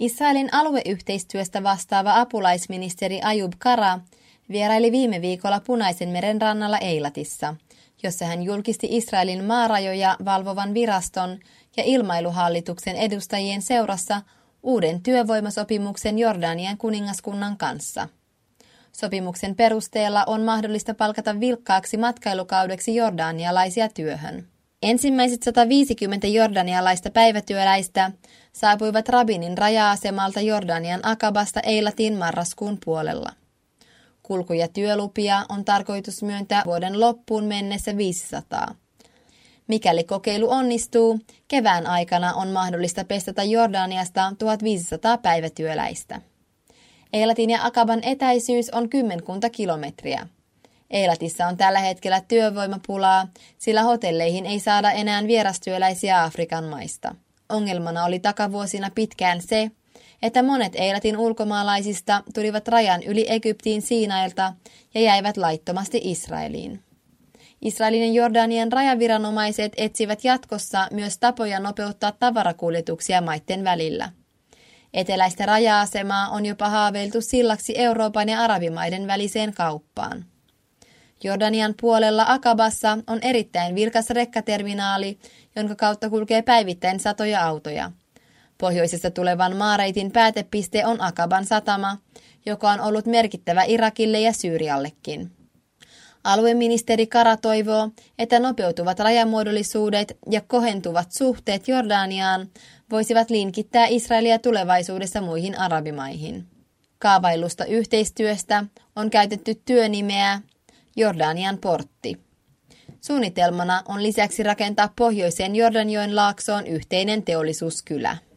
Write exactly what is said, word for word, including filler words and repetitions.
Israelin alueyhteistyöstä vastaava apulaisministeri Ayub Kara vieraili viime viikolla Punaisen meren rannalla Eilatissa, jossa hän julkisti Israelin maarajoja valvovan viraston ja ilmailuhallituksen edustajien seurassa uuden työvoimasopimuksen Jordanian kuningaskunnan kanssa. Sopimuksen perusteella on mahdollista palkata vilkkaaksi matkailukaudeksi jordanialaisia työhön. Ensimmäiset sata viisikymmentä jordanialaista päivätyöläistä saapuivat Rabinin raja-asemalta Jordanian Akabasta Eilatiin marraskuun puolella. Kulku- ja työlupia on tarkoitus myöntää vuoden loppuun mennessä viisisataa. Mikäli kokeilu onnistuu, kevään aikana on mahdollista pestata Jordaniasta tuhatviisisataa päivätyöläistä. Eilatin ja Akaban etäisyys on kymmenkunta kilometriä. Eilatissa on tällä hetkellä työvoimapulaa, sillä hotelleihin ei saada enää vierastyöläisiä Afrikan maista. Ongelmana oli takavuosina pitkään se, että monet Eilatin ulkomaalaisista tulivat rajan yli Egyptiin Siinailta ja jäivät laittomasti Israeliin. Israelin ja Jordanian rajaviranomaiset etsivät jatkossa myös tapoja nopeuttaa tavarakuljetuksia maiden välillä. Eteläistä raja-asemaa on jopa haaveiltu sillaksi Euroopan ja arabimaiden väliseen kauppaan. Jordanian puolella Akabassa on erittäin vilkas rekkaterminaali, jonka kautta kulkee päivittäin satoja autoja. Pohjoisesta tulevan maareitin päätepiste on Akaban satama, joka on ollut merkittävä Irakille ja Syyriallekin. Alueministeri Kara toivoo, että nopeutuvat rajamuodollisuudet ja kohentuvat suhteet Jordaniaan voisivat linkittää Israelia tulevaisuudessa muihin arabimaihin. Kaavailusta yhteistyöstä on käytetty työnimeä Jordanian portti. Suunnitelmana on lisäksi rakentaa pohjoiseen Jordanjoen laaksoon yhteinen teollisuuskylä.